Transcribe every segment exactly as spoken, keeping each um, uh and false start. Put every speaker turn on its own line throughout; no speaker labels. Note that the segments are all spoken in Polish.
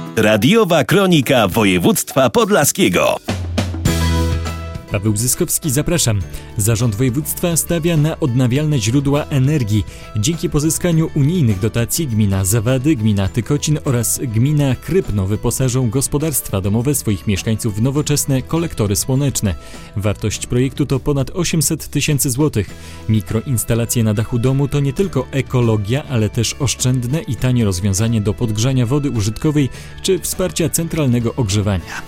Radiowa Kronika Województwa Podlaskiego.
Paweł Zyskowski, zapraszam. Zarząd województwa stawia na odnawialne źródła energii. Dzięki pozyskaniu unijnych dotacji gmina Zawady, gmina Tykocin oraz gmina Krypno wyposażą gospodarstwa domowe swoich mieszkańców w nowoczesne kolektory słoneczne. Wartość projektu to ponad osiemset tysięcy złotych. Mikroinstalacje na dachu domu to nie tylko ekologia, ale też oszczędne i tanie rozwiązanie do podgrzania wody użytkowej czy wsparcia centralnego ogrzewania.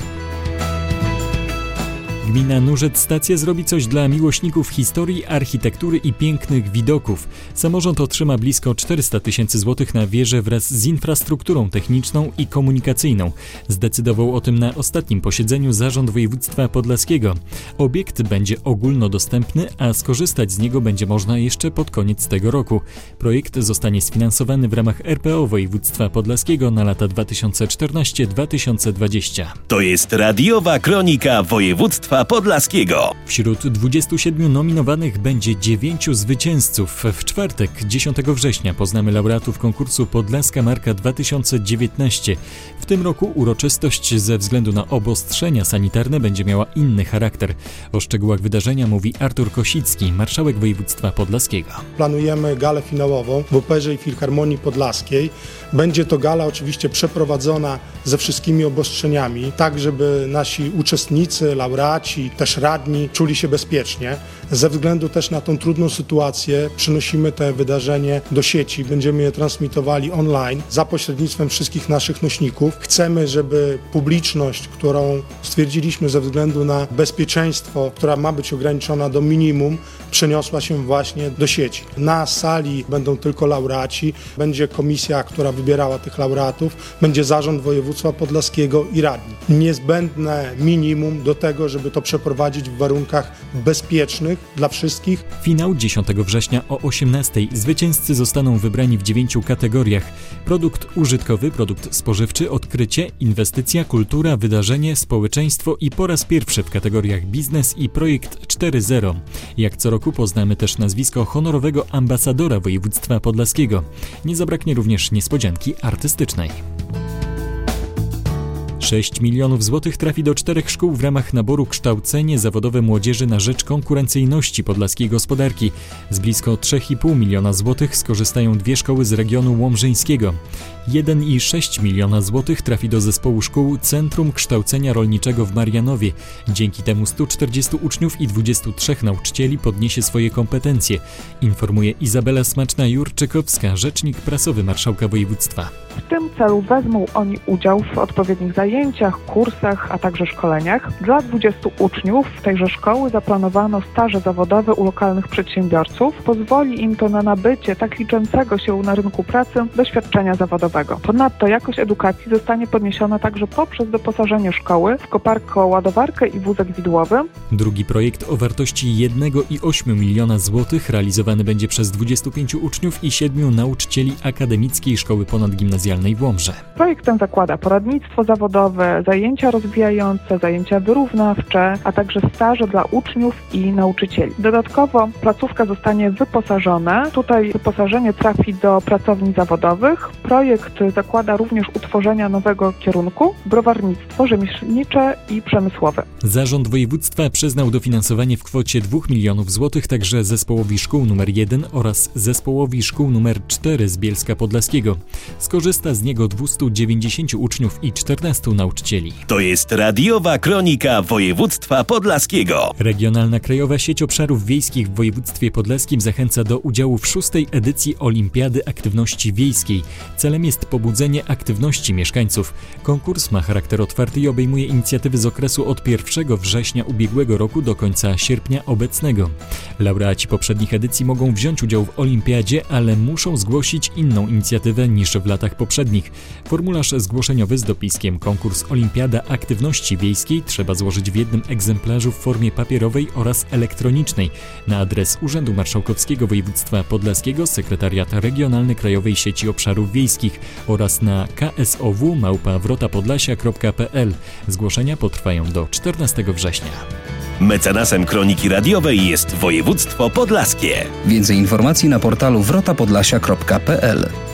Gmina Nurzec Stacja zrobi coś dla miłośników historii, architektury i pięknych widoków. Samorząd otrzyma blisko czterysta tysięcy złotych na wieżę wraz z infrastrukturą techniczną i komunikacyjną. Zdecydował o tym na ostatnim posiedzeniu Zarząd Województwa Podlaskiego. Obiekt będzie ogólnodostępny, a skorzystać z niego będzie można jeszcze pod koniec tego roku. Projekt zostanie sfinansowany w ramach R P O Województwa Podlaskiego na lata dwa tysiące czternasty do dwa tysiące dwudziestego.
To jest Radiowa Kronika Województwa Podlaskiego.
Wśród dwudziestu siedmiu nominowanych będzie dziewięciu zwycięzców. W czwartek, dziesiątego września, poznamy laureatów konkursu Podlaska Marka dwa tysiące dziewiętnaście. W tym roku uroczystość ze względu na obostrzenia sanitarne będzie miała inny charakter. O szczegółach wydarzenia mówi Artur Kosicki, marszałek województwa podlaskiego.
Planujemy galę finałową w Operze i Filharmonii Podlaskiej. Będzie to gala oczywiście przeprowadzona ze wszystkimi obostrzeniami, tak żeby nasi uczestnicy, laureaci, też radni czuli się bezpiecznie. Ze względu też na tą trudną sytuację przenosimy to wydarzenie do sieci. Będziemy je transmitowali online za pośrednictwem wszystkich naszych nośników. Chcemy, żeby publiczność, którą stwierdziliśmy ze względu na bezpieczeństwo, która ma być ograniczona do minimum, przeniosła się właśnie do sieci. Na sali będą tylko laureaci, będzie komisja, która wybierała tych laureatów, będzie Zarząd Województwa Podlaskiego i radni. Niezbędne minimum do tego, żeby to przeprowadzić w warunkach bezpiecznych dla wszystkich.
Finał dziesiątego września o osiemnastej. Zwycięzcy zostaną wybrani w dziewięciu kategoriach. Produkt użytkowy, produkt spożywczy, odkrycie, inwestycja, kultura, wydarzenie, społeczeństwo i po raz pierwszy w kategoriach biznes i projekt cztery zero. Jak co roku poznamy też nazwisko honorowego ambasadora województwa podlaskiego. Nie zabraknie również niespodzianki artystycznej. sześć milionów złotych trafi do czterech szkół w ramach naboru Kształcenie zawodowe młodzieży na rzecz konkurencyjności podlaskiej gospodarki. Z blisko trzy i pół miliona złotych skorzystają dwie szkoły z regionu łomżyńskiego. jeden przecinek sześć miliona złotych trafi do zespołu szkół Centrum Kształcenia Rolniczego w Marianowie. Dzięki temu stu czterdziestu uczniów i dwudziestu trzech nauczycieli podniesie swoje kompetencje, informuje Izabela Smaczna-Jurczykowska, rzecznik prasowy marszałka województwa.
W tym celu wezmą oni udział w odpowiednich zajęciach, kursach, a także szkoleniach. Dla dwudziestu uczniów tejże szkoły zaplanowano staże zawodowe u lokalnych przedsiębiorców. Pozwoli im to na nabycie tak liczącego się na rynku pracy doświadczenia zawodowego. Ponadto jakość edukacji zostanie podniesiona także poprzez doposażenie szkoły w koparko-ładowarkę i wózek widłowy.
Drugi projekt o wartości jeden przecinek osiem miliona złotych realizowany będzie przez dwudziestu pięciu uczniów i siedmiu nauczycieli Akademickiej Szkoły Ponadgimnazjalnej w Łomży.
Projekt ten zakłada poradnictwo zawodowe, zajęcia rozwijające, zajęcia wyrównawcze, a także staże dla uczniów i nauczycieli. Dodatkowo placówka zostanie wyposażona. Tutaj wyposażenie trafi do pracowni zawodowych. Projekt zakłada również utworzenia nowego kierunku browarnictwo rzemieślnicze i przemysłowe.
Zarząd województwa przyznał dofinansowanie w kwocie dwóch milionów złotych także zespołowi szkół numer jeden oraz zespołowi szkół numer cztery z Bielska Podlaskiego. Skorzysta z niego dwieście dziewięćdziesięciu uczniów i czternastu nauczycieli.
To jest Radiowa Kronika Województwa Podlaskiego.
Regionalna Krajowa Sieć Obszarów Wiejskich w województwie podlaskim zachęca do udziału w szóstej edycji Olimpiady Aktywności Wiejskiej. Celem jest pobudzenie aktywności mieszkańców. Konkurs ma charakter otwarty i obejmuje inicjatywy z okresu od pierwszego września ubiegłego roku do końca sierpnia obecnego. Laureaci poprzednich edycji mogą wziąć udział w olimpiadzie, ale muszą zgłosić inną inicjatywę niż w latach poprzednich. Formularz zgłoszeniowy z dopiskiem Konkurs Olimpiada Aktywności Wiejskiej trzeba złożyć w jednym egzemplarzu w formie papierowej oraz elektronicznej na adres Urzędu Marszałkowskiego Województwa Podlaskiego, Sekretariat Regionalny Krajowej Sieci Obszarów Wiejskich oraz na k s o w małpa wrota podlasia kropka p l. Zgłoszenia potrwają do czternastego września.
Mecenasem Kroniki Radiowej jest Województwo Podlaskie.
Więcej informacji na portalu wrota podlasia kropka p l.